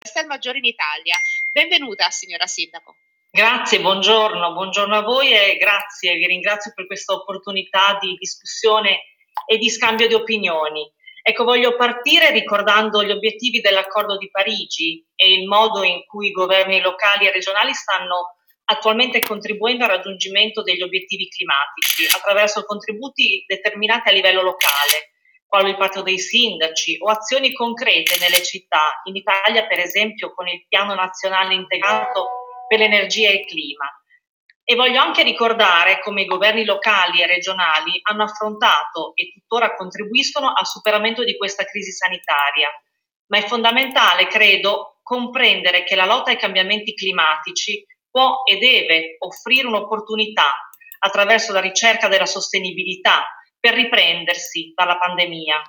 Castelmaggiore in Italia. Benvenuta, signora Sindaco. Grazie, buongiorno a voi e grazie, vi ringrazio per questa opportunità di discussione e di scambio di opinioni. Ecco, voglio partire ricordando gli obiettivi dell'Accordo di Parigi e il modo in cui i governi locali e regionali stanno attualmente contribuendo al raggiungimento degli obiettivi climatici attraverso contributi determinati a livello locale, quale il patto dei sindaci o azioni concrete nelle città, in Italia per esempio con il Piano Nazionale Integrato per l'Energia e il Clima. E voglio anche ricordare come i governi locali e regionali hanno affrontato e tuttora contribuiscono al superamento di questa crisi sanitaria. Ma è fondamentale, credo, comprendere che la lotta ai cambiamenti climatici può e deve offrire un'opportunità attraverso la ricerca della sostenibilità per riprendersi dalla pandemia.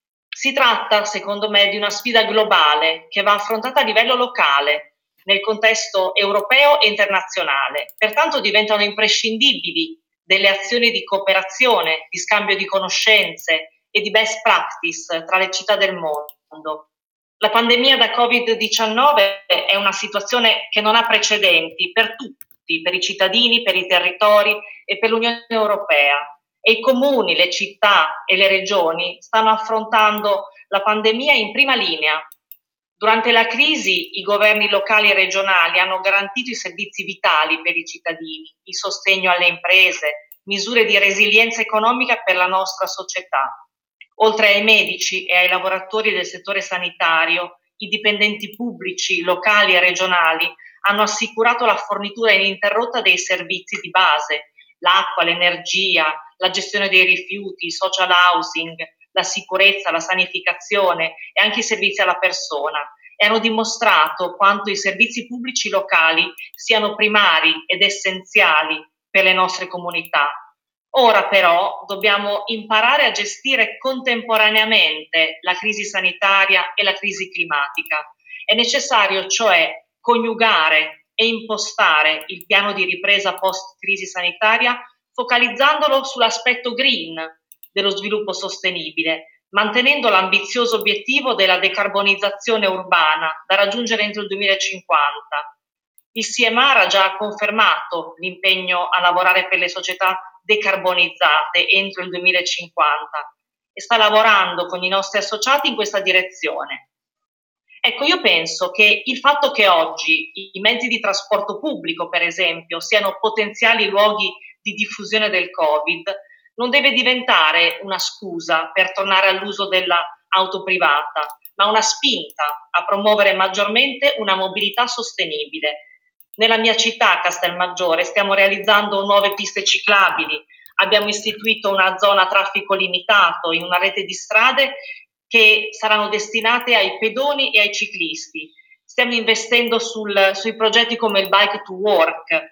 Si tratta, secondo me, di una sfida globale che va affrontata a livello locale, nel contesto europeo e internazionale. Pertanto diventano imprescindibili delle azioni di cooperazione, di scambio di conoscenze e di best practice tra le città del mondo. La pandemia da Covid-19 è una situazione che non ha precedenti per tutti, per i cittadini, per i territori e per l'Unione Europea. E i comuni, le città e le regioni stanno affrontando la pandemia in prima linea. Durante la crisi i governi locali e regionali hanno garantito i servizi vitali per i cittadini, il sostegno alle imprese, misure di resilienza economica per la nostra società. Oltre ai medici e ai lavoratori del settore sanitario, i dipendenti pubblici, locali e regionali hanno assicurato la fornitura ininterrotta dei servizi di base, l'acqua, l'energia, la gestione dei rifiuti, il social housing, la sicurezza, la sanificazione e anche i servizi alla persona, e hanno dimostrato quanto i servizi pubblici locali siano primari ed essenziali per le nostre comunità. Ora però dobbiamo imparare a gestire contemporaneamente la crisi sanitaria e la crisi climatica. È necessario cioè coniugare e impostare il piano di ripresa post-crisi sanitaria focalizzandolo sull'aspetto green dello sviluppo sostenibile, mantenendo l'ambizioso obiettivo della decarbonizzazione urbana da raggiungere entro il 2050. Il CMR ha già confermato l'impegno a lavorare per le società decarbonizzate entro il 2050 e sta lavorando con i nostri associati in questa direzione. Ecco, io penso che il fatto che oggi i mezzi di trasporto pubblico, per esempio, siano potenziali luoghi di diffusione del Covid, non deve diventare una scusa per tornare all'uso dell'auto privata, ma una spinta a promuovere maggiormente una mobilità sostenibile. Nella mia città, Castelmaggiore, stiamo realizzando nuove piste ciclabili, abbiamo istituito una zona a traffico limitato in una rete di strade che saranno destinate ai pedoni e ai ciclisti. Stiamo investendo sui progetti come il Bike to Work,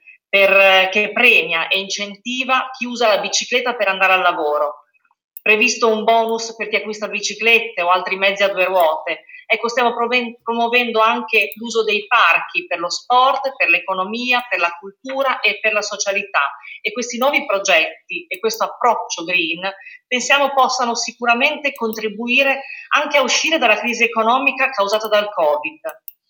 che premia e incentiva chi usa la bicicletta per andare al lavoro. Previsto un bonus per chi acquista biciclette o altri mezzi a due ruote. Ecco, stiamo promuovendo anche l'uso dei parchi per lo sport, per l'economia, per la cultura e per la socialità. E questi nuovi progetti e questo approccio green pensiamo possano sicuramente contribuire anche a uscire dalla crisi economica causata dal Covid.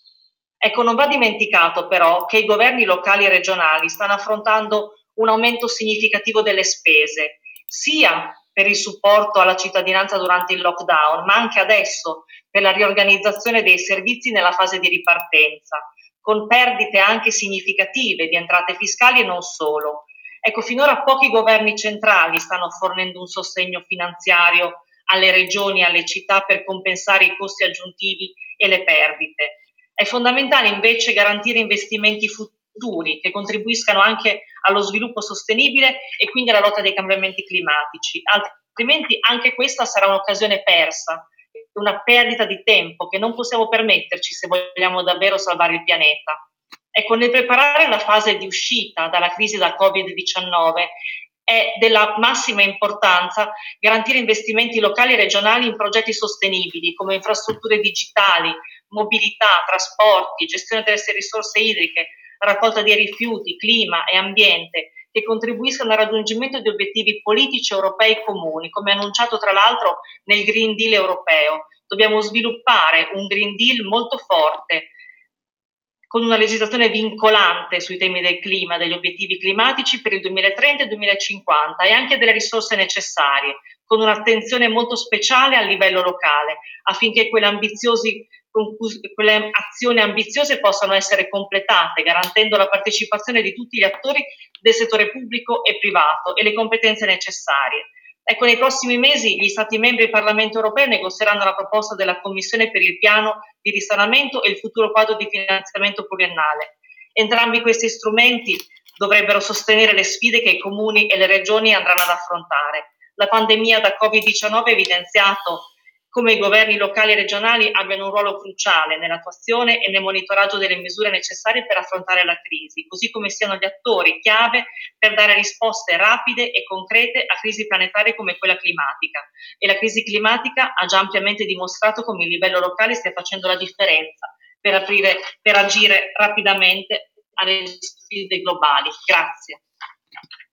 Ecco, non va dimenticato però che i governi locali e regionali stanno affrontando un aumento significativo delle spese, sia per il supporto alla cittadinanza durante il lockdown, ma anche adesso per la riorganizzazione dei servizi nella fase di ripartenza, con perdite anche significative di entrate fiscali e non solo. Ecco, finora pochi governi centrali stanno fornendo un sostegno finanziario alle regioni e alle città per compensare i costi aggiuntivi e le perdite. È fondamentale invece garantire investimenti futuri che contribuiscano anche allo sviluppo sostenibile e quindi alla lotta dei cambiamenti climatici, altrimenti anche questa sarà un'occasione persa, una perdita di tempo che non possiamo permetterci se vogliamo davvero salvare il pianeta. Ecco, nel preparare la fase di uscita dalla crisi da Covid-19 è della massima importanza garantire investimenti locali e regionali in progetti sostenibili come infrastrutture digitali, mobilità, trasporti, gestione delle risorse idriche, raccolta dei rifiuti, clima e ambiente, che contribuiscano al raggiungimento di obiettivi politici europei comuni, come annunciato tra l'altro nel Green Deal europeo. Dobbiamo sviluppare un Green Deal molto forte, con una legislazione vincolante sui temi del clima, degli obiettivi climatici per il 2030 e 2050 e anche delle risorse necessarie, con un'attenzione molto speciale a livello locale, affinché quelle azioni ambiziose possano essere completate, garantendo la partecipazione di tutti gli attori del settore pubblico e privato e le competenze necessarie. Ecco, nei prossimi mesi gli Stati membri e il Parlamento europeo negozieranno la proposta della Commissione per il piano di risanamento e il futuro quadro di finanziamento pluriennale. Entrambi questi strumenti dovrebbero sostenere le sfide che i comuni e le regioni andranno ad affrontare. La pandemia da Covid-19 ha evidenziato come i governi locali e regionali abbiano un ruolo cruciale nell'attuazione e nel monitoraggio delle misure necessarie per affrontare la crisi, così come siano gli attori chiave per dare risposte rapide e concrete a crisi planetarie come quella climatica. E la crisi climatica ha già ampiamente dimostrato come il livello locale stia facendo la differenza per agire rapidamente alle sfide globali. Grazie.